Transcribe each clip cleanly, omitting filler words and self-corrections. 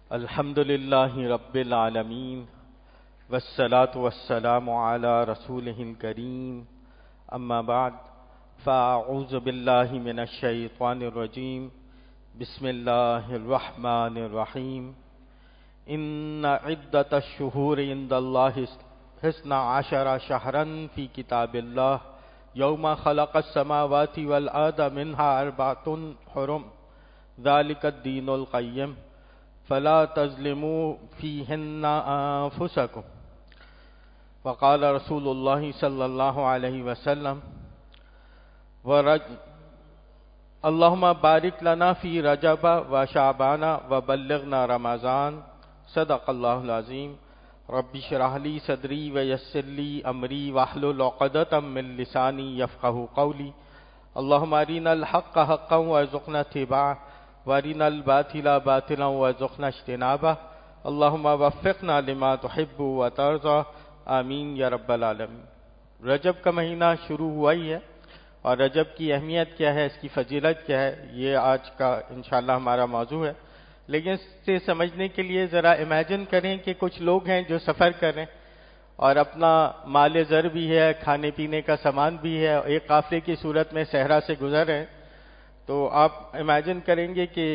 الحمد للہ رب العالمین والصلاة والسلام علی رسولہ الکریم اما بعد فاعوذ باللہ من الشیطان الرجیم بسم اللہ الرحمن الرحیم ان عدت الشہور عند اللہ 12 شہرا فی کتاب اللہ یوم خلق السماوات والارض منها 4 حرم ذلك الدین القیم فلا تظلموا فيهن أنفسكم وقال رسول الله صلى الله عليه وسلم اللهم بارك لنا في رجب وشعبان وبلغنا رمضان صدق الله العظيم رب اشرح لي صدري ويسر لي أمري واحلل عقدة من لساني يفقهوا قولي اللهم أرنا الحق حقا وارزقنا اتباعه وارنا الباطل باطلا وارزقنا اجتنابه اللهم وفقنا لما تحب وترضى آمین یا رب العالمین۔ رجب کا مہینہ شروع ہوا ہی ہے، اور رجب کی اہمیت کیا ہے، اس کی فضیلت کیا ہے، یہ آج کا انشاءاللہ ہمارا موضوع ہے۔ لیکن اس سے سمجھنے کے لیے ذرا امیجن کریں کہ کچھ لوگ ہیں جو سفر کریں اور اپنا مال زر بھی ہے، کھانے پینے کا سامان بھی ہے، ایک قافلے کی صورت میں صحرا سے گزر رہے ہیں، تو آپ امیجن کریں گے کہ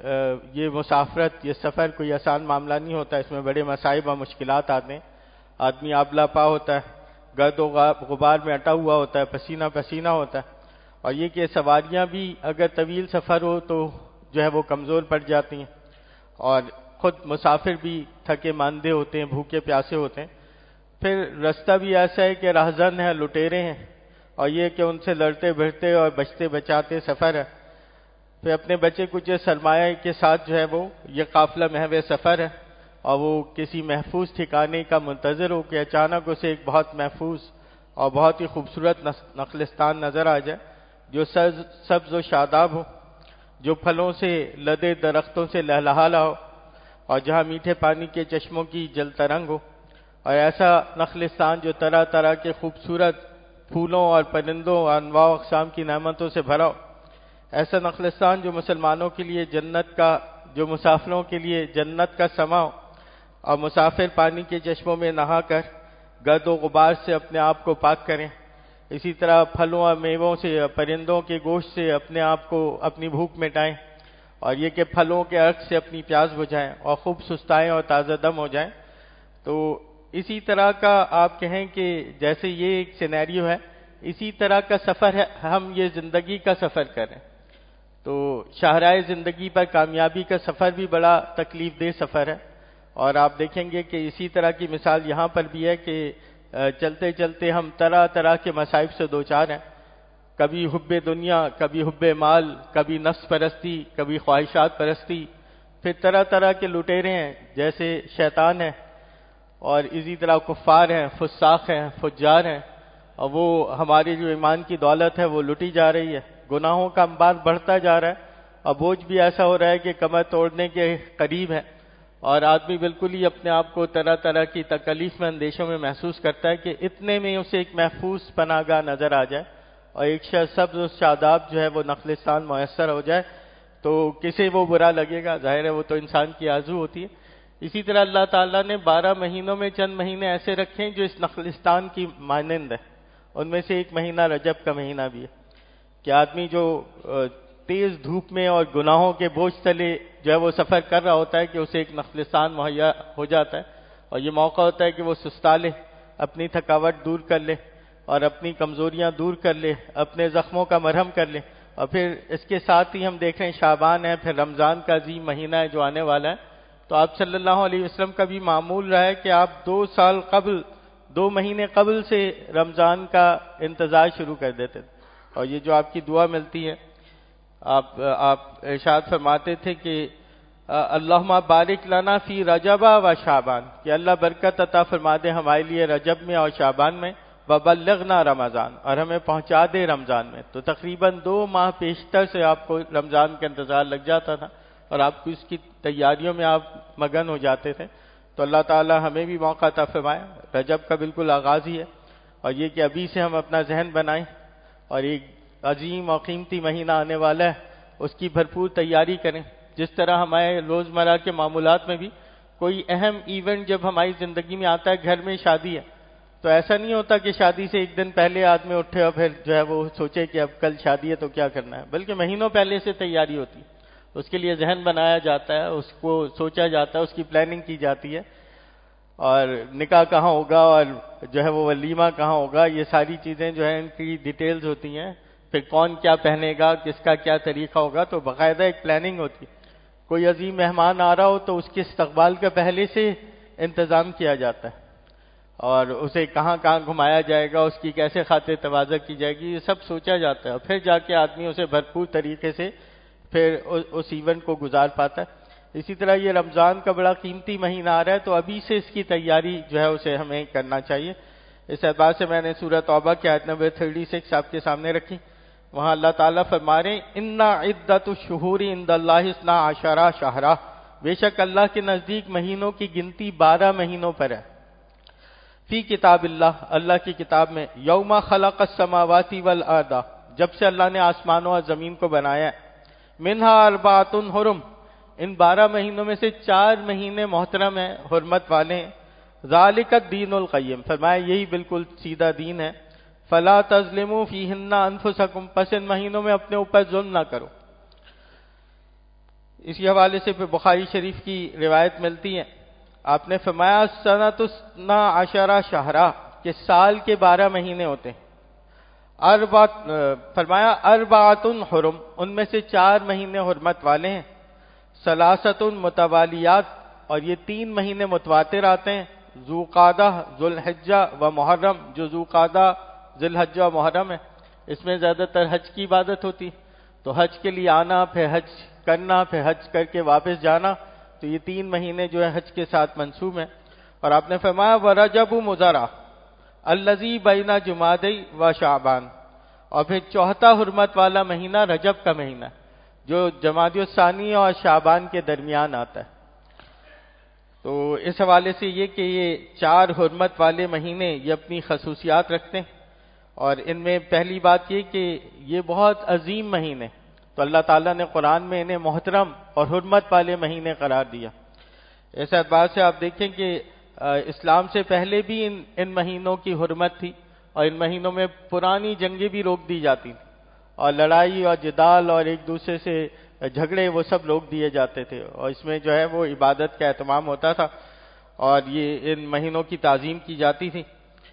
یہ مسافرت، یہ سفر کوئی آسان معاملہ نہیں ہوتا، اس میں بڑے مصائب اور مشکلات آتے ہیں۔ آدمی آبلا پا ہوتا ہے، گرد و غبار میں اٹا ہوا ہوتا ہے، پسینہ پسینہ ہوتا ہے، اور یہ کہ سواریاں بھی اگر طویل سفر ہو تو جو ہے وہ کمزور پڑ جاتی ہیں، اور خود مسافر بھی تھکے ماندے ہوتے ہیں، بھوکے پیاسے ہوتے ہیں۔ پھر رستہ بھی ایسا ہے کہ راہزن ہے، لٹیرے ہیں، اور یہ کہ ان سے لڑتے بھرتے اور بچتے بچاتے سفر ہے۔ پھر اپنے بچے کچھ سرمایہ کے ساتھ جو ہے وہ یہ قافلہ محو سفر ہے، اور وہ کسی محفوظ ٹھکانے کا منتظر ہو کہ اچانک اسے ایک بہت محفوظ اور بہت ہی خوبصورت نخلستان نظر آ جائے، جو سبز و شاداب ہو، جو پھلوں سے لدے درختوں سے لہلہا ہو، اور جہاں میٹھے پانی کے چشموں کی جل ترنگ ہو، اور ایسا نخلستان جو طرح طرح کے خوبصورت پھولوں اور پرندوں اور انواع و اقسام کی نعمتوں سے بھرا ہو، ایسا نخلستان جو مسلمانوں کے لیے جنت کا، جو مسافروں کے لیے جنت کا سما ہو، اور مسافر پانی کے چشموں میں نہا کر گرد و غبار سے اپنے آپ کو پاک کریں، اسی طرح پھلوں اور میووں سے، پرندوں کے گوشت سے اپنے آپ کو، اپنی بھوک مٹائیں، اور یہ کہ پھلوں کے عرق سے اپنی پیاس بجھائیں اور خوب سستائیں اور تازہ دم ہو جائیں۔ تو اسی طرح کا آپ کہیں کہ جیسے یہ ایک سینیریو ہے، اسی طرح کا سفر ہے، ہم یہ زندگی کا سفر کریں تو شاہراہ زندگی پر کامیابی کا سفر بھی بڑا تکلیف دہ سفر ہے، اور آپ دیکھیں گے کہ اسی طرح کی مثال یہاں پر بھی ہے کہ چلتے چلتے ہم طرح طرح کے مصائب سے دوچار ہیں، کبھی حب دنیا، کبھی حب مال، کبھی نفس پرستی، کبھی خواہشات پرستی، پھر طرح طرح کے لٹیرے ہیں جیسے شیطان ہیں، اور اسی طرح کفار ہیں، فساق ہیں، فجار ہیں، اور وہ ہماری جو ایمان کی دولت ہے وہ لٹی جا رہی ہے، گناہوں کا انبار بڑھتا جا رہا ہے، اور بوجھ بھی ایسا ہو رہا ہے کہ کمر توڑنے کے قریب ہے، اور آدمی بالکل ہی اپنے آپ کو طرح طرح کی تکلیف میں، اندیشوں میں محسوس کرتا ہے کہ اتنے میں اسے ایک محفوظ پناہ گاہ نظر آ جائے اور ایک سبز و شاداب جو ہے وہ نخلستان میسر ہو جائے تو کسے وہ برا لگے گا؟ ظاہر ہے وہ تو انسان کی آرزو ہوتی ہے۔ اسی طرح اللہ تعالیٰ نے 12 مہینوں میں چند مہینے ایسے رکھے ہیں جو اس نخلستان کی مانند ہے، ان میں سے ایک مہینہ رجب کا مہینہ بھی ہے کہ آدمی جو تیز دھوپ میں اور گناہوں کے بوجھ تلے جو ہے وہ سفر کر رہا ہوتا ہے کہ اسے ایک نخلستان مہیا ہو جاتا ہے، اور یہ موقع ہوتا ہے کہ وہ سستا لے، اپنی تھکاوٹ دور کر لے اور اپنی کمزوریاں دور کر لے، اپنے زخموں کا مرہم کر لے۔ اور پھر اس کے ساتھ ہی ہم دیکھ رہے ہیں شعبان ہے، پھر رمضان کا عظیم مہینہ ہے جو آنے والا ہے، تو آپ صلی اللہ علیہ وسلم کا بھی معمول رہا ہے کہ آپ 2 سال قبل، 2 مہینے قبل سے رمضان کا انتظار شروع کر دیتے تھے، اور یہ جو آپ کی دعا ملتی ہے، آپ ارشاد فرماتے تھے کہ اللہم بارک لنا فی رجب و شعبان، کہ اللہ برکت عطا فرما دے ہمارے لیے رجب میں اور شعبان میں، وبلغنا رمضان، اور ہمیں پہنچا دے رمضان میں۔ تو تقریباً 2 ماہ پیشتر سے آپ کو رمضان کا انتظار لگ جاتا تھا، اور آپ کو اس کی تیاریوں میں آپ مگن ہو جاتے تھے۔ تو اللہ تعالی ہمیں بھی موقع عطا فرمائے، رجب کا بالکل آغاز ہی ہے، اور یہ کہ ابھی سے ہم اپنا ذہن بنائیں، اور ایک عظیم اور قیمتی مہینہ آنے والا ہے، اس کی بھرپور تیاری کریں۔ جس طرح ہمارے روزمرہ کے معمولات میں بھی کوئی اہم ایونٹ جب ہماری زندگی میں آتا ہے، گھر میں شادی ہے، تو ایسا نہیں ہوتا کہ شادی سے ایک دن پہلے آدمی اٹھے اور پھر جو ہے وہ سوچے کہ اب کل شادی ہے تو کیا کرنا ہے، بلکہ مہینوں پہلے سے تیاری ہوتی ہے، اس کے لیے ذہن بنایا جاتا ہے، اس کو سوچا جاتا ہے، اس کی پلاننگ کی جاتی ہے، اور نکاح کہاں ہوگا اور جو ہے وہ ولیمہ کہاں ہوگا، یہ ساری چیزیں جو ہے ان کی ڈیٹیلز ہوتی ہیں، پھر کون کیا پہنے گا، کس کا کیا طریقہ ہوگا، تو باقاعدہ ایک پلاننگ ہوتی ہے۔ کوئی عظیم مہمان آ رہا ہو تو اس کے استقبال کا پہلے سے انتظام کیا جاتا ہے، اور اسے کہاں کہاں گھمایا جائے گا، اس کی کیسے خاطر تواضع کی جائے گی، یہ سب سوچا جاتا ہے، اور پھر جا کے آدمی اسے بھرپور طریقے سے پھر اس ایونٹ کو گزار پاتا ہے۔ اسی طرح یہ رمضان کا بڑا قیمتی مہینہ آ رہا ہے، تو ابھی سے اس کی تیاری جو ہے اسے ہمیں کرنا چاہیے۔ اس اعتبار سے میں نے سورہ توبہ کی آیت نمبر 36 آپ کے سامنے رکھی، وہاں اللہ تعالیٰ فرما رہے ہیں اِنَّ عِدَّةُ الشُّهُورِ عِندَ اللَّهِ 12 شَهْرًا، بے شک اللہ کے نزدیک مہینوں کی گنتی 12 مہینوں پر ہے، فی کتاب اللہ، اللہ کی کتاب میں، یوم خلق السماوات والارض، جب سے اللہ نے آسمانوں اور زمین کو بنایا ہے، منہا اربعۃ حرم، ان 12 مہینوں میں سے 4 مہینے محترم ہیں، حرمت والے ہیں، ذالک الدین القیم، فرمایا یہی بالکل سیدھا دین ہے، فلا تظلموا فیہن انفسکم، پس ان مہینوں میں اپنے اوپر ظلم نہ کرو۔ اسی حوالے سے پھر بخاری شریف کی روایت ملتی ہے، آپ نے فرمایا سنۃ 12 شہرا، کہ سال کے 12 مہینے ہوتے ہیں، فرمایا اربعۃ حرم، ان میں سے 4 مہینے حرمت والے ہیں، ثلاثۃ متوالیات، اور یہ 3 مہینے متواتر آتے ہیں، ذوالقعدہ، ذوالحجہ و محرم، جو ذوالقعدہ، ذوالحجہ و محرم ہے، اس میں زیادہ تر حج کی عبادت ہوتی، تو حج کے لیے آنا، پھر حج کرنا، پھر حج کر کے واپس جانا، تو یہ 3 مہینے جو ہے حج کے ساتھ منسوب ہیں۔ اور آپ نے فرمایا وَرَجَبُ مُضَرَّ الَّذِي بَيْنَ جُمَادَى و شعبان، اور پھر چوتھا حرمت والا مہینہ رجب کا مہینہ جو جمادی الثانی اور شعبان کے درمیان آتا ہے۔ تو اس حوالے سے یہ کہ یہ 4 حرمت والے مہینے یہ اپنی خصوصیات رکھتے ہیں، اور ان میں پہلی بات یہ کہ یہ بہت عظیم مہینے، تو اللہ تعالیٰ نے قرآن میں انہیں محترم اور حرمت والے مہینے قرار دیا۔ اس اعتبار سے آپ دیکھیں کہ اسلام سے پہلے بھی ان مہینوں کی حرمت تھی، اور ان مہینوں میں پرانی جنگیں بھی روک دی جاتی تھیں، اور لڑائی اور جدال اور ایک دوسرے سے جھگڑے وہ سب روک دیے جاتے تھے، اور اس میں جو ہے وہ عبادت کا اہتمام ہوتا تھا، اور یہ ان مہینوں کی تعظیم کی جاتی تھی۔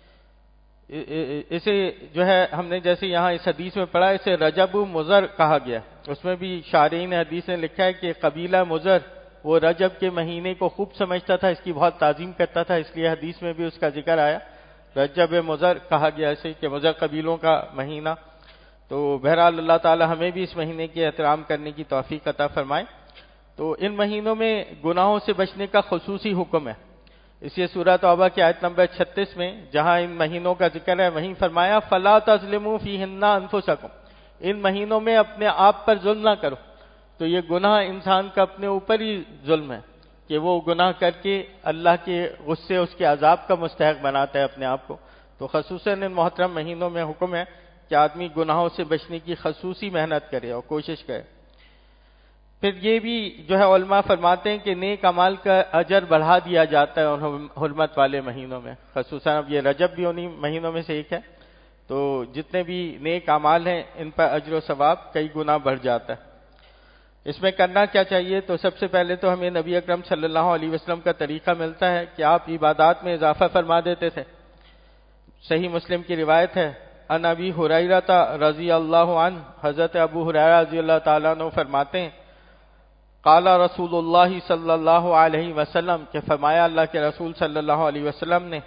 اسے جو ہے ہم نے جیسے یہاں اس حدیث میں پڑھا، اسے رجب مضر کہا گیا، اس میں بھی شارحین حدیث نے لکھا ہے کہ قبیلہ مضر وہ رجب کے مہینے کو خوب سمجھتا تھا، اس کی بہت تعظیم کرتا تھا، اس لیے حدیث میں بھی اس کا ذکر آیا، رجب مضر کہا گیا اسے، کہ مضر قبیلوں کا مہینہ۔ تو بہرحال اللہ تعالی ہمیں بھی اس مہینے کے احترام کرنے کی توفیق عطا فرمائے۔ تو ان مہینوں میں گناہوں سے بچنے کا خصوصی حکم ہے، اس لیے سورہ توبہ کی آیت نمبر 36 میں جہاں ان مہینوں کا ذکر ہے وہیں فرمایا فلا تظلموا فیہن انفسکم، ان مہینوں میں اپنے آپ پر ظلم نہ کرو۔ تو یہ گناہ انسان کا اپنے اوپر ہی ظلم ہے کہ وہ گناہ کر کے اللہ کے غصے، اس کے عذاب کا مستحق بناتا ہے اپنے آپ کو۔ تو خصوصاً ان محترم مہینوں میں حکم ہے کہ آدمی گناہوں سے بچنے کی خصوصی محنت کرے اور کوشش کرے۔ پھر یہ بھی جو ہے علماء فرماتے ہیں کہ نیک اعمال کا اجر بڑھا دیا جاتا ہے ان حرمت والے مہینوں میں، خصوصاً اب یہ رجب بھی انہی مہینوں میں سے ایک ہے، تو جتنے بھی نیک اعمال ہیں ان پر اجر و ثواب کئی گنا بڑھ جاتا ہے۔ اس میں کرنا کیا چاہیے؟ تو سب سے پہلے تو ہمیں نبی اکرم صلی اللہ علیہ وسلم کا طریقہ ملتا ہے کہ آپ عبادات میں اضافہ فرما دیتے تھے۔ صحیح مسلم کی روایت ہے، ان ابی ہریرہ رضی اللہ عنہ، حضرت ابو ہریرہ رضی اللہ تعالیٰ عنہ فرماتے ہیں، قال رسول اللہ صلی اللہ علیہ وسلم، کہ فرمایا اللہ کے رسول صلی اللہ علیہ وسلم نے،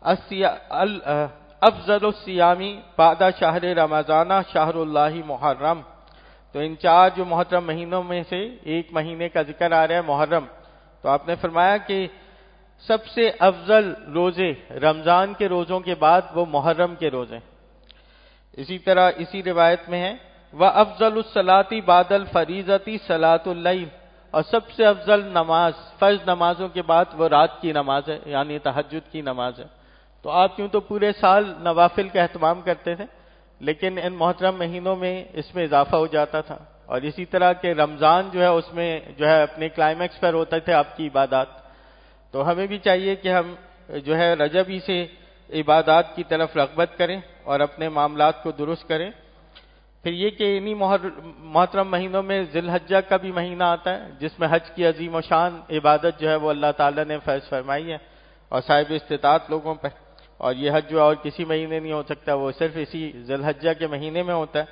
افضل الصیام بعد شہر رمضان شہر اللہ محرم، تو ان 4 جو محرم مہینوں میں سے ایک مہینے کا ذکر آ رہا ہے محرم، تو آپ نے فرمایا کہ سب سے افضل روزے رمضان کے روزوں کے بعد وہ محرم کے روزے۔ اسی طرح اسی روایت میں ہے وَأَفْضَلُ الصَّلَاةِ بَعْدَ الْفَرِيضَةِ صَلَاةُ اللَّيْلِ، اور سب سے افضل نماز فرض نمازوں کے بعد وہ رات کی نماز ہے، یعنی تہجد کی نماز ہے۔ تو آپ یوں تو پورے سال نوافل کا اہتمام کرتے تھے، لیکن ان محترم مہینوں میں اس میں اضافہ ہو جاتا تھا، اور اسی طرح کہ رمضان جو ہے اس میں جو ہے اپنے کلائمیکس پر ہوتے تھے آپ کی عبادات. تو ہمیں بھی چاہیے کہ ہم جو ہے رجب ہی سے عبادات کی طرف رغبت کریں اور اپنے معاملات کو درست کریں. پھر یہ کہ انہی محترم مہینوں میں ذی الحجہ کا بھی مہینہ آتا ہے جس میں حج کی عظیم و شان عبادت جو ہے وہ اللہ تعالیٰ نے فرض فرمائی ہے اور صاحب استطاعت لوگوں پر. اور یہ حج جو اور کسی مہینے نہیں ہو سکتا, وہ صرف اسی ذی الحجہ کے مہینے میں ہوتا ہے.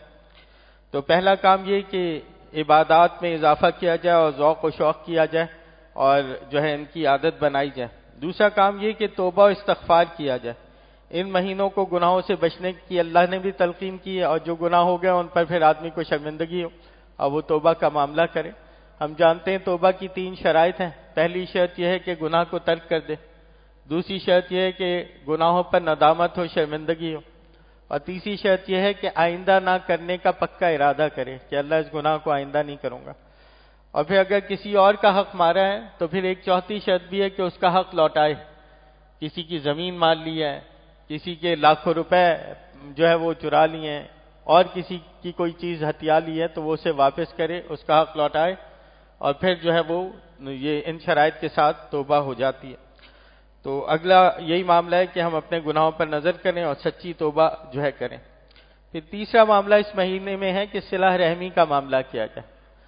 تو پہلا کام یہ کہ عبادات میں اضافہ کیا جائے اور ذوق و شوق کیا جائے اور جو ہے ان کی عادت بنائی جائے. دوسرا کام یہ کہ توبہ و استغفار کیا جائے. ان مہینوں کو گناہوں سے بچنے کی اللہ نے بھی تلقین کی ہے, اور جو گناہ ہو گئے ان پر پھر آدمی کو شرمندگی ہو اور وہ توبہ کا معاملہ کرے. ہم جانتے ہیں توبہ کی 3 شرائط ہیں. پہلی شرط یہ ہے کہ گناہ کو ترک کر دے, دوسری شرط یہ ہے کہ گناہوں پر ندامت ہو, شرمندگی ہو, اور تیسری شرط یہ ہے کہ آئندہ نہ کرنے کا پکا ارادہ کرے کہ اللہ اس گناہ کو آئندہ نہیں کروں گا. اور پھر اگر کسی اور کا حق مارا ہے تو پھر ایک چوتھی شرط بھی ہے کہ اس کا حق لوٹائے. کسی کی زمین مار لی ہے, کسی کے لاکھوں روپے جو ہے وہ چرا لیے ہیں, اور کسی کی کوئی چیز ہتھیا لی ہے تو وہ اسے واپس کرے, اس کا حق لوٹائے, اور پھر جو ہے وہ یہ ان شرائط کے ساتھ توبہ ہو جاتی ہے. تو اگلا یہی معاملہ ہے کہ ہم اپنے گناہوں پر نظر کریں اور سچی توبہ جو ہے کریں. پھر تیسرا معاملہ اس مہینے میں ہے کہ صلہ رحمی کا معاملہ کیا جائے,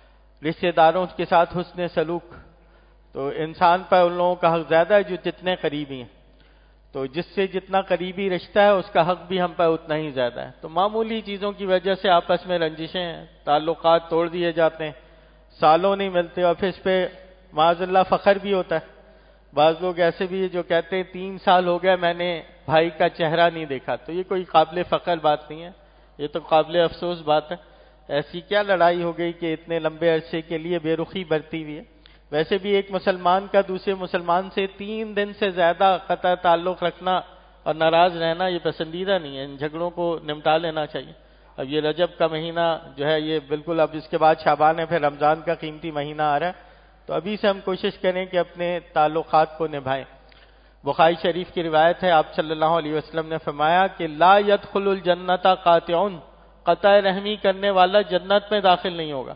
رشتہ داروں کے ساتھ حسن سلوک. تو انسان پر ان لوگوں کا حق زیادہ ہے جو جتنے قریبی ہیں, تو جس سے جتنا قریبی رشتہ ہے اس کا حق بھی ہم پر اتنا ہی زیادہ ہے. تو معمولی چیزوں کی وجہ سے آپس میں رنجشیں ہیں, تعلقات توڑ دیے جاتے ہیں, سالوں نہیں ملتے, اور پھر اس پہ معاذ اللہ فخر بھی ہوتا ہے. بعض لوگ ایسے بھی جو کہتے ہیں 3 سال ہو گئے میں نے بھائی کا چہرہ نہیں دیکھا. تو یہ کوئی قابل فخر بات نہیں ہے, یہ تو قابل افسوس بات ہے. ایسی کیا لڑائی ہو گئی کہ اتنے لمبے عرصے کے لیے بے رخی برتی ہوئی ہے. ویسے بھی ایک مسلمان کا دوسرے مسلمان سے 3 دن سے زیادہ قطع تعلق رکھنا اور ناراض رہنا یہ پسندیدہ نہیں ہے. ان جھگڑوں کو نمٹا لینا چاہیے. اب یہ رجب کا مہینہ جو ہے یہ بالکل, اب اس کے بعد شعبان ہے, پھر رمضان کا قیمتی مہینہ آ رہا ہے, تو ابھی سے ہم کوشش کریں کہ اپنے تعلقات کو نبھائیں. بخاری شریف کی روایت ہے, آپ صلی اللہ علیہ وسلم نے فرمایا کہ لا يدخل الجنت قاطعون, قطع رحمی کرنے والا جنت میں داخل نہیں ہوگا.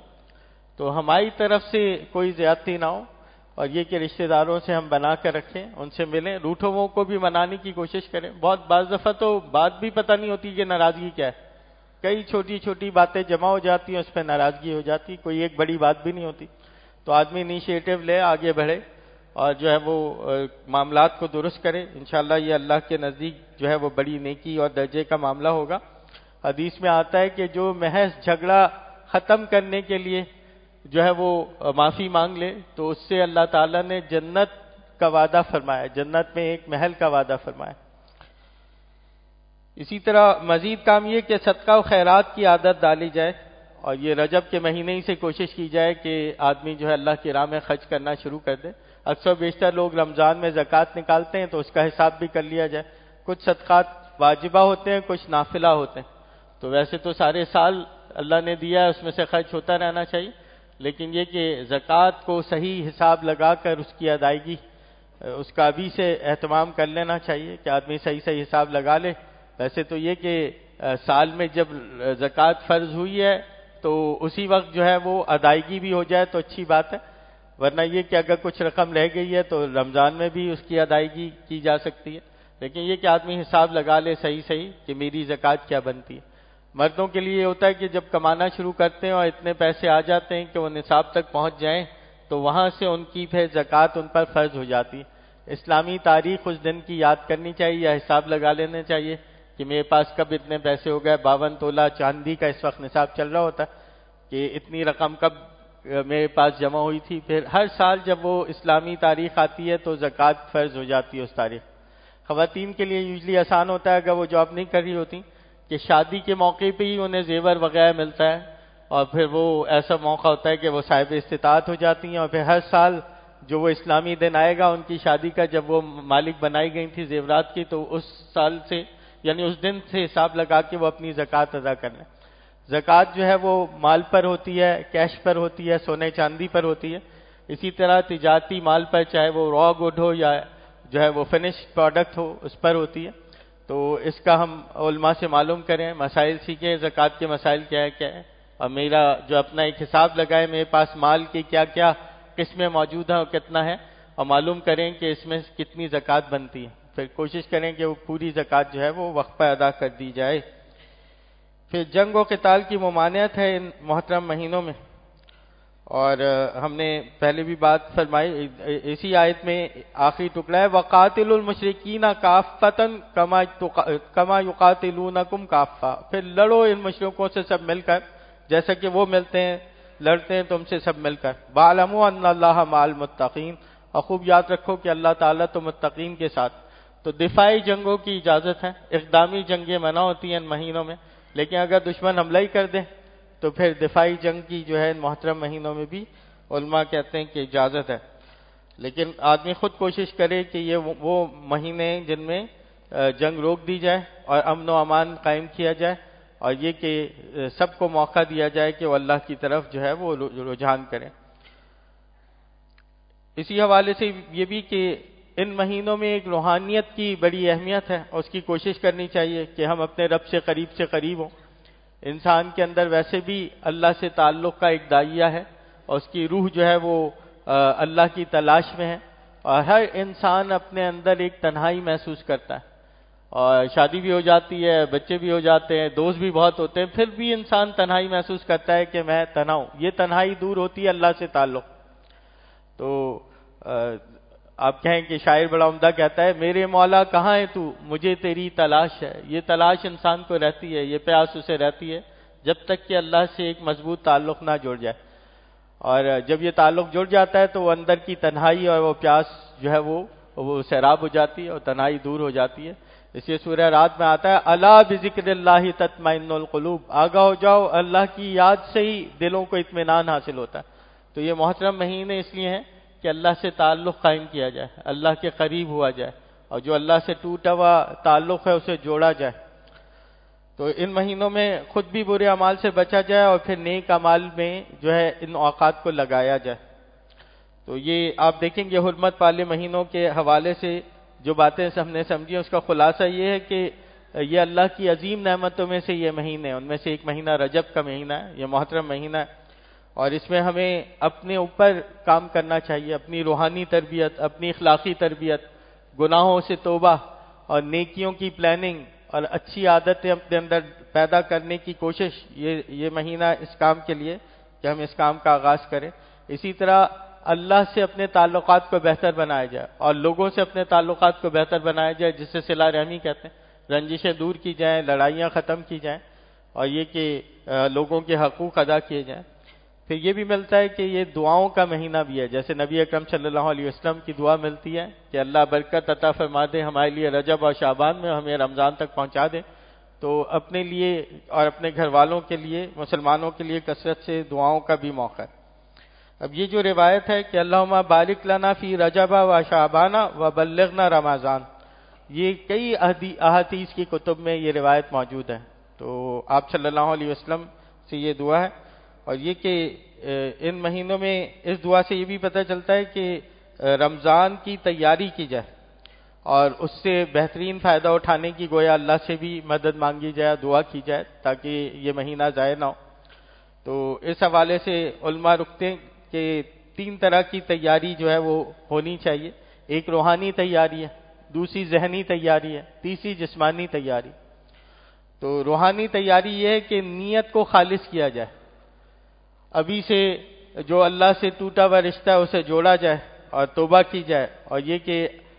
تو ہماری طرف سے کوئی زیادتی نہ ہو, اور یہ کہ رشتہ داروں سے ہم بنا کر رکھیں, ان سے ملیں, روٹھوں کو بھی منانے کی کوشش کریں. بہت بعض دفعہ تو بات بھی پتہ نہیں ہوتی کہ ناراضگی کیا ہے, کئی چھوٹی چھوٹی باتیں جمع ہو جاتی ہیں, اس پہ ناراضگی ہو جاتی, کوئی ایک بڑی بات بھی نہیں ہوتی. تو آدمی انیشیٹو لے, آگے بڑھے اور جو ہے وہ معاملات کو درست کرے. انشاءاللہ یہ اللہ کے نزدیک جو ہے وہ بڑی نیکی اور درجے کا معاملہ ہوگا. حدیث میں آتا ہے کہ جو محض جھگڑا ختم کرنے کے لیے جو ہے وہ معافی مانگ لے تو اس سے اللہ تعالیٰ نے جنت کا وعدہ فرمایا, جنت میں ایک محل کا وعدہ فرمایا. اسی طرح مزید کام یہ کہ صدقہ و خیرات کی عادت ڈالی جائے, اور یہ رجب کے مہینے ہی سے کوشش کی جائے کہ آدمی جو ہے اللہ کی راہ میں خرچ کرنا شروع کر دے. اکثر بیشتر لوگ رمضان میں زکوٰۃ نکالتے ہیں, تو اس کا حساب بھی کر لیا جائے. کچھ صدقات واجبہ ہوتے ہیں, کچھ نافلہ ہوتے ہیں. تو ویسے تو سارے سال اللہ نے دیا ہے, اس میں سے خرچ ہوتا رہنا چاہیے, لیکن یہ کہ زکوٰۃ کو صحیح حساب لگا کر اس کی ادائیگی اس کا ابھی سے اہتمام کر لینا چاہیے کہ آدمی صحیح حساب لگا لے. ویسے تو یہ کہ سال میں جب زکوٰۃ فرض ہوئی ہے تو اسی وقت جو ہے وہ ادائیگی بھی ہو جائے تو اچھی بات ہے, ورنہ یہ کہ اگر کچھ رقم رہ گئی ہے تو رمضان میں بھی اس کی ادائیگی کی جا سکتی ہے. لیکن یہ کہ آدمی حساب لگا لے صحیح کہ میری زکوٰۃ کیا بنتی ہے. مردوں کے لیے یہ ہوتا ہے کہ جب کمانا شروع کرتے ہیں اور اتنے پیسے آ جاتے ہیں کہ وہ نصاب تک پہنچ جائیں تو وہاں سے ان کی پھر زکوٰۃ ان پر فرض ہو جاتی ہے. اسلامی تاریخ اس دن کی یاد کرنی چاہیے یا حساب لگا لینا چاہیے کہ میرے پاس کب اتنے پیسے ہو گئے. 52 تولہ چاندی کا اس وقت نصاب چل رہا ہوتا ہے کہ اتنی رقم کب میرے پاس جمع ہوئی تھی. پھر ہر سال جب وہ اسلامی تاریخ آتی ہے تو زکوٰۃ فرض ہو جاتی ہے اس تاریخ. خواتین کے لیے یوزلی آسان ہوتا ہے اگر وہ جاب نہیں کر رہی ہوتی کہ شادی کے موقع پہ ہی انہیں زیور وغیرہ ملتا ہے, اور پھر وہ ایسا موقع ہوتا ہے کہ وہ صاحب استطاعت ہو جاتی ہیں, اور پھر ہر سال جو وہ اسلامی دن آئے گا ان کی شادی کا جب وہ مالک بنائی گئی تھی زیورات کی, تو اس سال سے یعنی اس دن سے حساب لگا کے وہ اپنی زکوٰۃ ادا کر لیں. زکوٰۃ جو ہے وہ مال پر ہوتی ہے, کیش پر ہوتی ہے, سونے چاندی پر ہوتی ہے. اسی طرح تجارتی مال پر چاہے وہ را گڈ ہو یا جو ہے وہ فنش پروڈکٹ ہو اس پر ہوتی ہے. تو اس کا ہم علماء سے معلوم کریں, مسائل سیکھیں, زکوٰۃ کے مسائل کیا ہے اور میرا جو اپنا ایک حساب لگائے میرے پاس مال کی کیا کیا قسمیں موجود ہیں اور کتنا ہے، اور معلوم کریں کہ اس میں کتنی زکوٰۃ بنتی ہے، پھر کوشش کریں کہ وہ پوری زکوٰۃ جو ہے وہ وقت پر ادا کر دی جائے۔ پھر جنگ و قتال کی ممانعت ہے ان محترم مہینوں میں، اور ہم نے پہلے بھی بات فرمائی، اسی آیت میں آخری ٹکڑا ہے وَقَاتِلُوا الْمُشْرِكِينَ كَافَّةً كَمَا يُقَاتِلُونَكُمْ كَافَّةً، پھر لڑو ان مشرکوں سے سب مل کر جیسا کہ وہ ملتے ہیں لڑتے ہیں تم سے سب مل کر۔ وَاعْلَمُوا أَنَّ اللَّهَ مَعَ الْمُتَّقِينَ، اور خوب یاد رکھو کہ اللہ تعالیٰ تو متقین کے ساتھ۔ تو دفاعی جنگوں کی اجازت ہے، اقدامی جنگیں منع ہوتی ہیں ان مہینوں میں، لیکن اگر دشمن حملہ ہی کر دے تو پھر دفاعی جنگ کی جو ہے محترم مہینوں میں بھی علماء کہتے ہیں کہ اجازت ہے، لیکن آدمی خود کوشش کرے کہ یہ وہ مہینے ہیں جن میں جنگ روک دی جائے اور امن و امان قائم کیا جائے، اور یہ کہ سب کو موقع دیا جائے کہ وہ اللہ کی طرف جو ہے وہ رجحان کریں۔ اسی حوالے سے یہ بھی کہ ان مہینوں میں ایک روحانیت کی بڑی اہمیت ہے، اور اس کی کوشش کرنی چاہیے کہ ہم اپنے رب سے قریب ہوں۔ انسان کے اندر ویسے بھی اللہ سے تعلق کا ایک داعیہ ہے، اور اس کی روح جو ہے وہ اللہ کی تلاش میں ہے، اور ہر انسان اپنے اندر ایک تنہائی محسوس کرتا ہے، اور شادی بھی ہو جاتی ہے، بچے بھی ہو جاتے ہیں، دوست بھی بہت ہوتے ہیں، پھر بھی انسان تنہائی محسوس کرتا ہے کہ میں تنہا ہوں۔ یہ تنہائی دور ہوتی ہے اللہ سے تعلق۔ تو آپ کہیں کہ شاعر بڑا عمدہ کہتا ہے میرے مولا کہاں ہے تو مجھے تیری تلاش ہے۔ یہ تلاش انسان کو رہتی ہے، یہ پیاس اسے رہتی ہے جب تک کہ اللہ سے ایک مضبوط تعلق نہ جڑ جائے، اور جب یہ تعلق جڑ جاتا ہے تو وہ اندر کی تنہائی اور وہ پیاس جو ہے وہ سیراب ہو جاتی ہے اور تنہائی دور ہو جاتی ہے۔ اس لیے سورہ رات میں آتا ہے الا بذکر اللہ تطمئن القلوب، آگاہ ہو جاؤ اللہ کی یاد سے ہی دلوں کو اطمینان حاصل ہوتا ہے۔ تو یہ محترم مہینے اس لیے ہیں کہ اللہ سے تعلق قائم کیا جائے، اللہ کے قریب ہوا جائے، اور جو اللہ سے ٹوٹا ہوا تعلق ہے اسے جوڑا جائے۔ تو ان مہینوں میں خود بھی برے اعمال سے بچا جائے اور پھر نیک اعمال میں جو ہے ان اوقات کو لگایا جائے۔ تو یہ آپ دیکھیں گے حرمت والے مہینوں کے حوالے سے جو باتیں ہم نے سمجھی اس کا خلاصہ یہ ہے کہ یہ اللہ کی عظیم نعمتوں میں سے یہ مہینے ہیں، ان میں سے ایک مہینہ رجب کا مہینہ ہے، یہ محترم مہینہ ہے، اور اس میں ہمیں اپنے اوپر کام کرنا چاہیے، اپنی روحانی تربیت، اپنی اخلاقی تربیت، گناہوں سے توبہ اور نیکیوں کی پلاننگ اور اچھی عادتیں اپنے اندر پیدا کرنے کی کوشش، یہ مہینہ اس کام کے لیے کہ ہم اس کام کا آغاز کریں۔ اسی طرح اللہ سے اپنے تعلقات کو بہتر بنایا جائے اور لوگوں سے اپنے تعلقات کو بہتر بنایا جائے، جس سے صلہ رحمی کہتے ہیں، رنجشیں دور کی جائیں، لڑائیاں ختم کی جائیں، اور یہ کہ لوگوں کے حقوق ادا کیے جائیں۔ پھر یہ بھی ملتا ہے کہ یہ دعاؤں کا مہینہ بھی ہے، جیسے نبی اکرم صلی اللہ علیہ وسلم کی دعا ملتی ہے کہ اللہ برکت عطا فرما دے ہمارے لیے رجب اور شعبان میں، ہمیں رمضان تک پہنچا دے۔ تو اپنے لیے اور اپنے گھر والوں کے لیے، مسلمانوں کے لیے کثرت سے دعاؤں کا بھی موقع ہے۔ اب یہ جو روایت ہے کہ اللہم بارک لنا فی رجب و شعبان و بلغنا رمضان، یہ کئی احادیث کی کتب میں یہ روایت موجود ہے۔ تو آپ صلی اللہ علیہ وسلم سے یہ دعا ہے، اور یہ کہ ان مہینوں میں اس دعا سے یہ بھی پتہ چلتا ہے کہ رمضان کی تیاری کی جائے اور اس سے بہترین فائدہ اٹھانے کی گویا اللہ سے بھی مدد مانگی جائے، دعا کی جائے تاکہ یہ مہینہ ضائع نہ ہو۔ تو اس حوالے سے علماء رکھتے ہیں کہ 3 طرح کی تیاری جو ہے وہ ہونی چاہیے، ایک روحانی تیاری ہے، دوسری ذہنی تیاری ہے، تیسری جسمانی تیاری۔ تو روحانی تیاری یہ ہے کہ نیت کو خالص کیا جائے، ابھی سے جو اللہ سے ٹوٹا ہوا رشتہ ہے اسے جوڑا جائے اور توبہ کی جائے، اور یہ کہ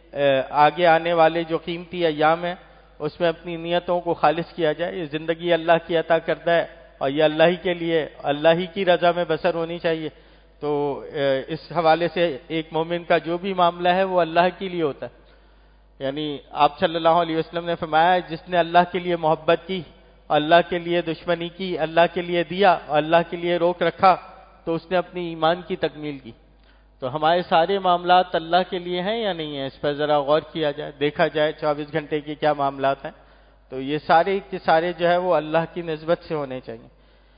آگے آنے والے جو قیمتی ایام ہیں اس میں اپنی نیتوں کو خالص کیا جائے۔ یہ زندگی اللہ کی عطا کردہ ہے اور یہ اللہ ہی کے لیے، اللہ ہی کی رضا میں بسر ہونی چاہیے۔ تو اس حوالے سے ایک مومن کا جو بھی معاملہ ہے وہ اللہ کے لیے ہوتا ہے، یعنی آپ صلی اللہ علیہ وسلم نے فرمایا جس نے اللہ کے لیے محبت کی، اللہ کے لیے دشمنی کی، اللہ کے لیے دیا اور اللہ کے لیے روک رکھا، تو اس نے اپنی ایمان کی تکمیل کی۔ تو ہمارے سارے معاملات اللہ کے لیے ہیں یا نہیں ہیں، اس پر ذرا غور کیا جائے، دیکھا جائے 24 گھنٹے کے کیا معاملات ہیں۔ تو یہ سارے کے سارے جو ہے وہ اللہ کی نسبت سے ہونے چاہیے۔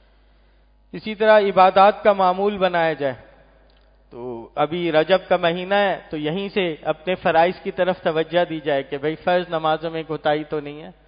اسی طرح عبادات کا معمول بنایا جائے۔ تو ابھی رجب کا مہینہ ہے تو یہیں سے اپنے فرائض کی طرف توجہ دی جائے کہ بھئی فرض نمازوں میں کوتاہی تو نہیں ہے،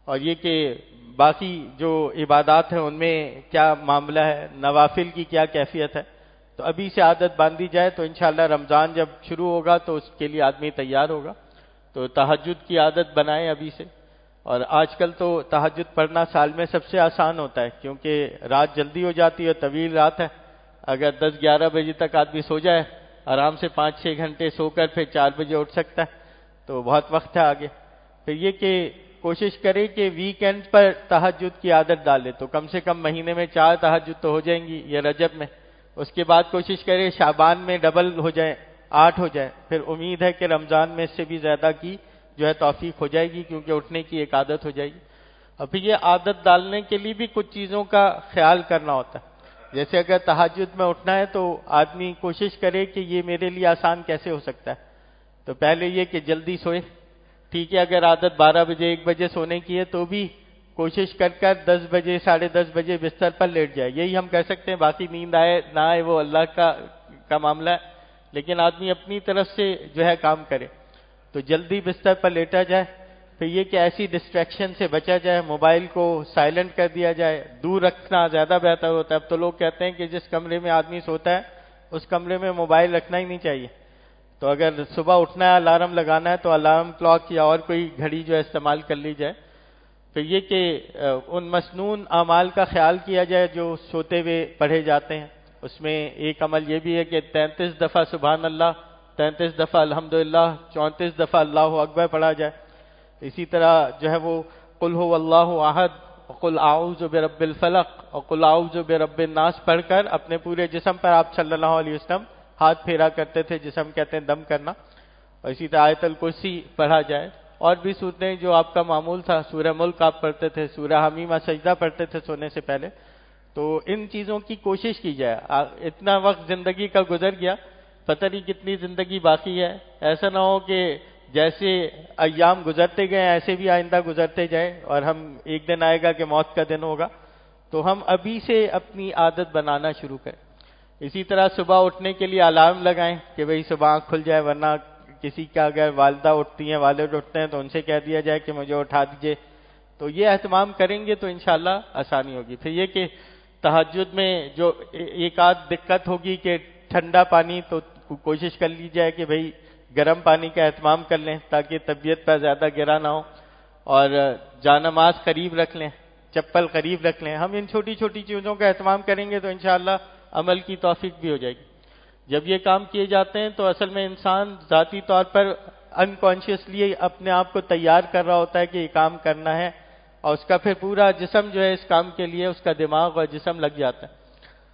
اور یہ کہ باقی جو عبادات ہیں ان میں کیا معاملہ ہے، نوافل کی کیا کیفیت ہے، تو ابھی سے عادت باندھی جائے تو انشاءاللہ رمضان جب شروع ہوگا تو اس کے لیے آدمی تیار ہوگا. تو تہجد کی عادت بنائیں ابھی سے. اور آج کل تو تہجد پڑھنا سال میں سب سے آسان ہوتا ہے، کیونکہ رات جلدی ہو جاتی ہے، طویل رات ہے. اگر 10-11 بجے تک آدمی سو جائے، آرام سے 5-6 گھنٹے سو کر پھر 4 بجے اٹھ سکتا ہے، تو بہت وقت ہے آگے. پھر یہ کہ کوشش کریں کہ ویکینڈ پر تہجد کی عادت ڈالے، تو کم سے کم مہینے میں 4 تہجد تو ہو جائیں گی یہ رجب میں. اس کے بعد کوشش کریں شعبان میں ڈبل ہو جائیں، 8 ہو جائیں. پھر امید ہے کہ رمضان میں اس سے بھی زیادہ کی جو ہے توفیق ہو جائے گی، کیونکہ اٹھنے کی ایک عادت ہو جائے گی. اور پھر یہ عادت ڈالنے کے لیے بھی کچھ چیزوں کا خیال کرنا ہوتا ہے. جیسے اگر تہجد میں اٹھنا ہے تو آدمی کوشش کرے کہ یہ میرے لیے آسان کیسے ہو سکتا ہے. تو پہلے یہ کہ جلدی سوئے. ٹھیک ہے، اگر عادت 12 بجے 1 بجے سونے کی ہے تو بھی کوشش کر 10 بجے 10:30 بجے بستر پر لیٹ جائے. یہی ہم کہہ سکتے ہیں، باقی نیند آئے نہ آئے وہ اللہ کا معاملہ ہے، لیکن آدمی اپنی طرف سے جو ہے کام کرے. تو جلدی بستر پر لیٹا جائے. پھر یہ کہ ایسی ڈسٹریکشن سے بچا جائے، موبائل کو سائلنٹ کر دیا جائے، دور رکھنا زیادہ بہتر ہوتا ہے. اب تو لوگ کہتے ہیں کہ جس کمرے میں آدمی سوتا ہے اس کمرے میں موبائل رکھنا ہی نہیں چاہیے. تو اگر صبح اٹھنا ہے، الارم لگانا ہے تو الارم کلاک یا اور کوئی گھڑی جو ہے استعمال کر لی جائے. پھر یہ کہ ان مسنون اعمال کا خیال کیا جائے جو سوتے ہوئے پڑھے جاتے ہیں. اس میں ایک عمل یہ بھی ہے کہ 33 دفعہ سبحان اللہ، 33 دفعہ الحمدللہ، 34 دفعہ اللہ اکبر پڑھا جائے. اسی طرح جو ہے وہ قل هو اللہ احد، قل اعوذ برب الفلق اور قل اعوذ برب الناس پڑھ کر اپنے پورے جسم پر آپ صلی اللہ علیہ وسلم ہاتھ پھیرا کرتے تھے، جسم کہتے ہیں دم کرنا. اور اسی طرح آیت الکرسی پڑھا جائے. اور بھی سورتیں جو آپ کا معمول تھا، سورہ ملک آپ پڑھتے تھے، سورہ حمیمہ سجدہ پڑھتے تھے سونے سے پہلے. تو ان چیزوں کی کوشش کی جائے. اتنا وقت زندگی کا گزر گیا، پتہ نہیں کتنی زندگی باقی ہے. ایسا نہ ہو کہ جیسے ایام گزرتے گئے ایسے بھی آئندہ گزرتے جائے اور ہم ایک دن آئے گا کہ موت کا دن ہوگا. تو ہم ابھی سے اپنی عادت بنانا شروع کریں. اسی طرح صبح اٹھنے کے لیے الارم لگائیں کہ بھئی صبح آنکھ کھل جائے، ورنہ کسی کا اگر والدہ اٹھتی ہیں، والد اٹھتے ہیں تو ان سے کہہ دیا جائے کہ مجھے اٹھا دیجئے. تو یہ اہتمام کریں گے تو انشاءاللہ آسانی ہوگی. پھر یہ کہ تہجد میں جو ایک آدھ دقت ہوگی کہ ٹھنڈا پانی، تو کوشش کر لی جائے کہ بھئی گرم پانی کا اہتمام کر لیں تاکہ طبیعت پر زیادہ گرا نہ ہو. اور جانماز قریب رکھ لیں، چپل قریب رکھ لیں. ہم ان چھوٹی چھوٹی چیزوں کا اہتمام کریں گے تو انشاءاللہ عمل کی توفیق بھی ہو جائے گی. جب یہ کام کیے جاتے ہیں تو اصل میں انسان ذاتی طور پر انکانشیسلی اپنے آپ کو تیار کر رہا ہوتا ہے کہ یہ کام کرنا ہے، اور اس کا پھر پورا جسم جو ہے اس کام کے لیے، اس کا دماغ اور جسم لگ جاتا ہے.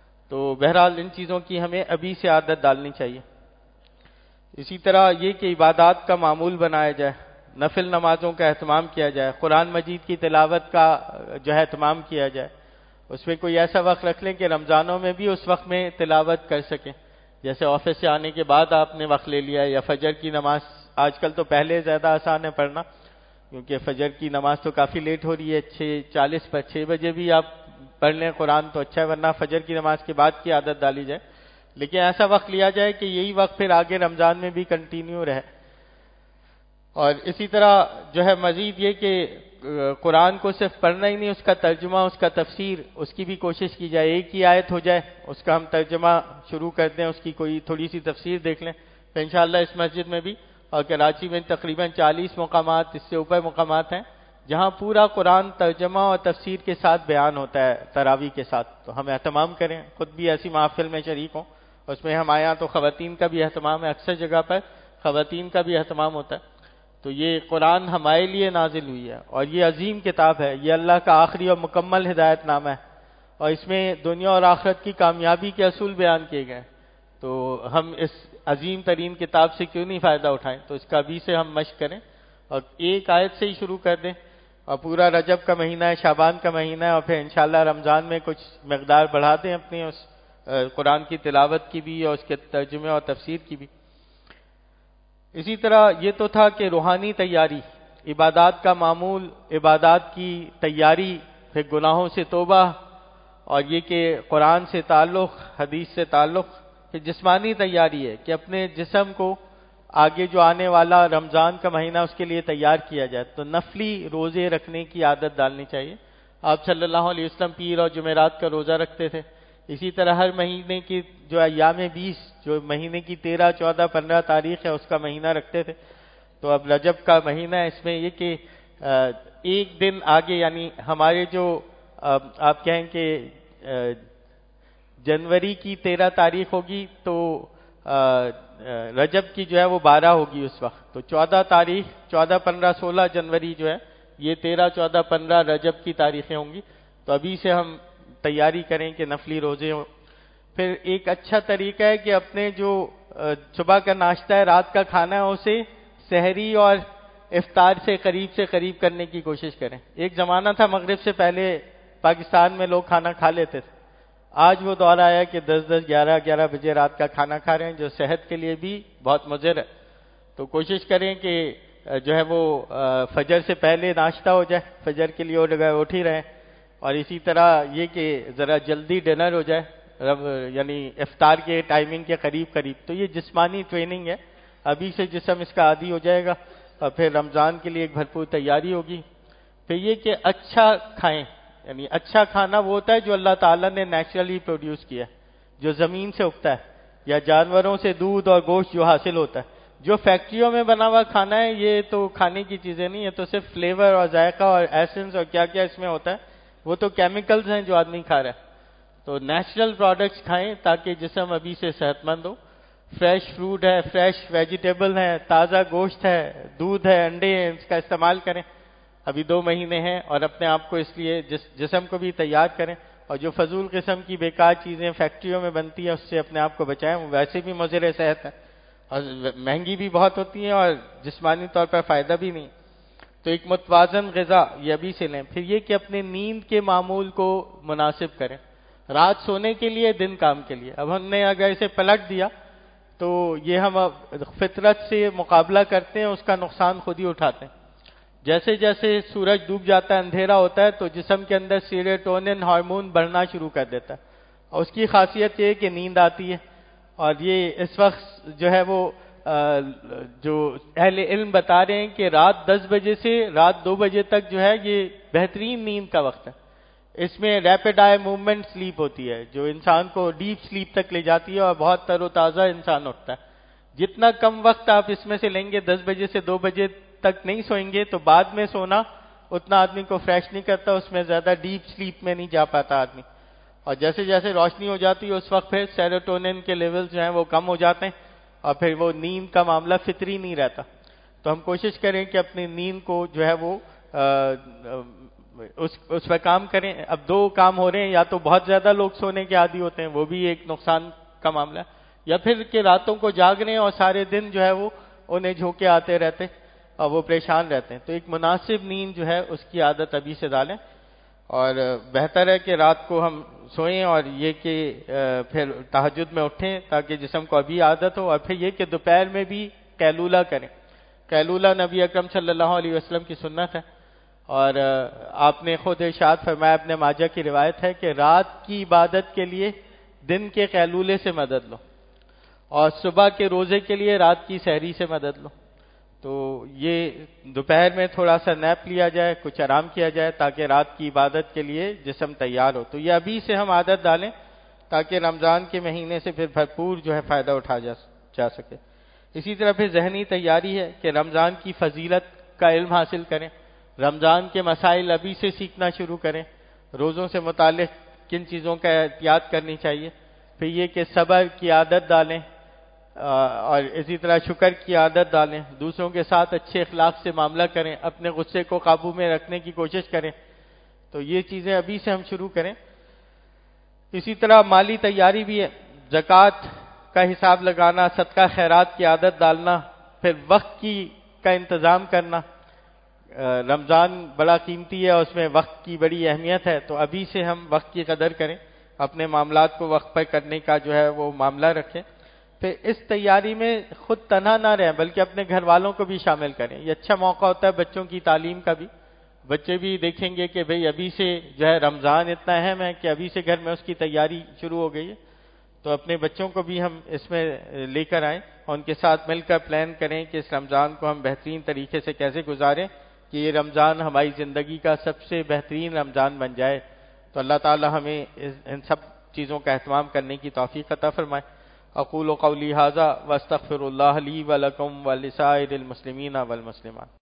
تو بہرحال ان چیزوں کی ہمیں ابھی سے عادت ڈالنی چاہیے. اسی طرح یہ کہ عبادات کا معمول بنایا جائے، نفل نمازوں کا اہتمام کیا جائے، قرآن مجید کی تلاوت کا جو ہے اہتمام کیا جائے. اس میں کوئی ایسا وقت رکھ لیں کہ رمضانوں میں بھی اس وقت میں تلاوت کر سکیں. جیسے آفس سے آنے کے بعد آپ نے وقت لے لیا، یا فجر کی نماز. آج کل تو پہلے زیادہ آسان ہے پڑھنا، کیونکہ فجر کی نماز تو کافی لیٹ ہو رہی ہے، 6:40 پر. 6 بجے بھی آپ پڑھ لیں قرآن تو اچھا ہے، ورنہ فجر کی نماز کے بعد کی عادت ڈالی جائے. لیکن ایسا وقت لیا جائے کہ یہی وقت پھر آگے رمضان میں بھی کنٹینیو رہے. اور اسی طرح جو ہے مزید یہ کہ قرآن کو صرف پڑھنا ہی نہیں، اس کا ترجمہ، اس کا تفسیر، اس کی بھی کوشش کی جائے. ایک ہی آیت ہو جائے، اس کا ہم ترجمہ شروع کر دیں، اس کی کوئی تھوڑی سی تفسیر دیکھ لیں. تو انشاءاللہ اس مسجد میں بھی اور کراچی میں تقریباً 40 مقامات، اس سے اوپر مقامات ہیں جہاں پورا قرآن ترجمہ اور تفسیر کے ساتھ بیان ہوتا ہے تراویح کے ساتھ. تو ہم اہتمام کریں، خود بھی ایسی محفل میں شریک ہوں. اس میں ہم آیا تو خواتین کا بھی اہتمام ہے، اکثر جگہ پر خواتین کا بھی اہتمام ہوتا ہے. تو یہ قرآن ہمارے لیے نازل ہوئی ہے اور یہ عظیم کتاب ہے. یہ اللہ کا آخری اور مکمل ہدایت نامہ ہے، اور اس میں دنیا اور آخرت کی کامیابی کے اصول بیان کیے گئے. تو ہم اس عظیم ترین کتاب سے کیوں نہیں فائدہ اٹھائیں. تو اس کا ابھی سے ہم مشق کریں اور ایک آیت سے ہی شروع کر دیں. اور پورا رجب کا مہینہ ہے، شعبان کا مہینہ ہے، اور پھر انشاءاللہ رمضان میں کچھ مقدار بڑھا دیں اپنی اس قرآن کی تلاوت کی بھی اور اس کے ترجمے اور تفسیر کی بھی. اسی طرح یہ تو تھا کہ روحانی تیاری، عبادات کا معمول، عبادات کی تیاری، پھر گناہوں سے توبہ، اور یہ کہ قرآن سے تعلق، حدیث سے تعلق. پھر جسمانی تیاری ہے کہ اپنے جسم کو آگے جو آنے والا رمضان کا مہینہ اس کے لیے تیار کیا جائے. تو نفلی روزے رکھنے کی عادت ڈالنی چاہیے. آپ صلی اللہ علیہ وسلم پیر اور جمعرات کا روزہ رکھتے تھے. اسی طرح ہر مہینے کی جو ایام 20 جو مہینے کی 13, 14, 15 تاریخ ہے اس کا مہینہ رکھتے تھے. تو اب رجب کا مہینہ ہے, اس میں یہ کہ ایک دن آگے, یعنی ہمارے جو آپ کہیں کہ جنوری کی 13 تاریخ ہوگی تو رجب کی جو ہے وہ 12 ہوگی اس وقت. تو 14 تاریخ, 14, 15, 16 جنوری جو ہے یہ 13, 14, 15 رجب کی تاریخیں ہوں گی. تو ابھی سے ہم تیاری کریں کہ نفلی روزے ہوں. پھر ایک اچھا طریقہ ہے کہ اپنے جو صبح کا ناشتہ ہے, رات کا کھانا ہے, اسے سحری اور افطار سے قریب کرنے کی کوشش کریں. ایک زمانہ تھا مغرب سے پہلے پاکستان میں لوگ کھانا کھا لیتے تھے. آج وہ دور آیا کہ 10, 11 بجے رات کا کھانا کھا رہے ہیں, جو صحت کے لیے بھی بہت مضر ہے. تو کوشش کریں کہ جو ہے وہ فجر سے پہلے ناشتہ ہو جائے, فجر کے لیے اٹھ ہی رہے. اور اسی طرح یہ کہ ذرا جلدی ڈنر ہو جائے, یعنی افطار کے ٹائمنگ کے قریب. تو یہ جسمانی ٹریننگ ہے, ابھی سے جسم اس کا عادی ہو جائے گا اور پھر رمضان کے لیے ایک بھرپور تیاری ہوگی. پھر یہ کہ اچھا کھائیں, یعنی اچھا کھانا وہ ہوتا ہے جو اللہ تعالیٰ نے نیچرلی پروڈیوس کیا ہے, جو زمین سے اگتا ہے, یا جانوروں سے دودھ اور گوشت جو حاصل ہوتا ہے. جو فیکٹریوں میں بنا ہوا کھانا ہے یہ تو کھانے کی چیزیں نہیں ہے, تو صرف فلیور اور ذائقہ اور ایسنس اور کیا کیا اس میں ہوتا ہے, وہ تو کیمیکلز ہیں جو آدمی کھا رہا ہے. تو نیچرل پروڈکٹس کھائیں تاکہ جسم ابھی سے صحت مند ہو. فریش فروٹ ہے, فریش ویجیٹیبل ہے, تازہ گوشت ہے, دودھ ہے, انڈے ہیں, اس کا استعمال کریں. ابھی 2 مہینے ہیں اور اپنے آپ کو اس لیے جسم کو بھی تیار کریں. اور جو فضول قسم کی بیکار چیزیں فیکٹریوں میں بنتی ہیں اس سے اپنے آپ کو بچائیں, وہ ویسے بھی مضر صحت ہے اور مہنگی بھی بہت ہوتی ہیں اور جسمانی طور پر فائدہ بھی نہیں. تو ایک متوازن غذا یہ ابھی سے لیں. پھر یہ کہ اپنے نیند کے معمول کو مناسب کریں, رات سونے کے لیے, دن کام کے لیے. اب ہم نے اگر اسے پلٹ دیا تو یہ ہم فطرت سے مقابلہ کرتے ہیں, اس کا نقصان خود ہی اٹھاتے ہیں. جیسے جیسے سورج ڈوب جاتا ہے, اندھیرا ہوتا ہے, تو جسم کے اندر سیروٹونن ہارمون بڑھنا شروع کر دیتا ہے, اور اس کی خاصیت یہ ہے کہ نیند آتی ہے. اور یہ اس وقت جو ہے وہ جو اہل علم بتا رہے ہیں کہ رات 10 بجے سے رات 2 بجے تک جو ہے یہ بہترین نیند کا وقت ہے. اس میں ریپڈ آئی موومنٹ سلیپ ہوتی ہے جو انسان کو ڈیپ سلیپ تک لے جاتی ہے اور بہت تر و تازہ انسان اٹھتا ہے. جتنا کم وقت آپ اس میں سے لیں گے, 10 بجے سے 2 بجے تک نہیں سوئیں گے, تو بعد میں سونا اتنا آدمی کو فریش نہیں کرتا, اس میں زیادہ ڈیپ سلیپ میں نہیں جا پاتا آدمی. اور جیسے جیسے روشنی ہو جاتی ہے اس وقت پھر سیروٹونن کے لیول جو ہیں وہ کم ہو جاتے ہیں اور پھر وہ نیند کا معاملہ فطری نہیں رہتا. تو ہم کوشش کریں کہ اپنی نیند کو جو ہے وہ اس پہ کام کریں. اب 2 کام ہو رہے ہیں, یا تو بہت زیادہ لوگ سونے کے عادی ہوتے ہیں, وہ بھی ایک نقصان کا معاملہ ہے, یا پھر کہ راتوں کو جاگ رہے ہیں اور سارے دن جو ہے وہ انہیں جھونکے آتے رہتے اور وہ پریشان رہتے ہیں. تو ایک مناسب نیند جو ہے اس کی عادت ابھی سے ڈالیں. اور بہتر ہے کہ رات کو ہم سوئیں, اور یہ کہ پھر تہجد میں اٹھیں تاکہ جسم کو ابھی عادت ہو. اور پھر یہ کہ دوپہر میں بھی قیلولہ کریں. قیلولہ نبی اکرم صلی اللہ علیہ وسلم کی سنت ہے, اور آپ نے خود ارشاد فرمایا, ابن ماجہ کی روایت ہے کہ رات کی عبادت کے لیے دن کے قیلولے سے مدد لو, اور صبح کے روزے کے لیے رات کی سحری سے مدد لو. تو یہ دوپہر میں تھوڑا سا نیپ لیا جائے, کچھ آرام کیا جائے تاکہ رات کی عبادت کے لیے جسم تیار ہو. تو یہ ابھی سے ہم عادت ڈالیں تاکہ رمضان کے مہینے سے پھر بھرپور جو ہے فائدہ اٹھا جا سکے. اسی طرح پھر ذہنی تیاری ہے کہ رمضان کی فضیلت کا علم حاصل کریں, رمضان کے مسائل ابھی سے سیکھنا شروع کریں, روزوں سے متعلق کن چیزوں کا احتیاط کرنی چاہیے. پھر یہ کہ صبر کی عادت ڈالیں, اور اسی طرح شکر کی عادت ڈالیں, دوسروں کے ساتھ اچھے اخلاق سے معاملہ کریں, اپنے غصے کو قابو میں رکھنے کی کوشش کریں. تو یہ چیزیں ابھی سے ہم شروع کریں. اسی طرح مالی تیاری بھی ہے, زکوٰۃ کا حساب لگانا, صدقہ خیرات کی عادت ڈالنا, پھر وقت کا انتظام کرنا. رمضان بڑا قیمتی ہے, اس میں وقت کی بڑی اہمیت ہے, تو ابھی سے ہم وقت کی قدر کریں, اپنے معاملات کو وقت پر کرنے کا جو ہے وہ معاملہ رکھیں. پھر اس تیاری میں خود تنہا نہ رہیں بلکہ اپنے گھر والوں کو بھی شامل کریں. یہ اچھا موقع ہوتا ہے بچوں کی تعلیم کا بھی, بچے بھی دیکھیں گے کہ بھئی ابھی سے جو ہے رمضان اتنا اہم ہے کہ ابھی سے گھر میں اس کی تیاری شروع ہو گئی ہے. تو اپنے بچوں کو بھی ہم اس میں لے کر آئیں اور ان کے ساتھ مل کر پلان کریں کہ اس رمضان کو ہم بہترین طریقے سے کیسے گزاریں کہ یہ رمضان ہماری زندگی کا سب سے بہترین رمضان بن جائے. تو اللہ تعالی ہمیں ان سب چیزوں کا اہتمام کرنے کی توفیق عطا فرمائے. اقول قولی ھذا واستغفر اللہ لی ولکم ولسائر المسلمین والمسلمات.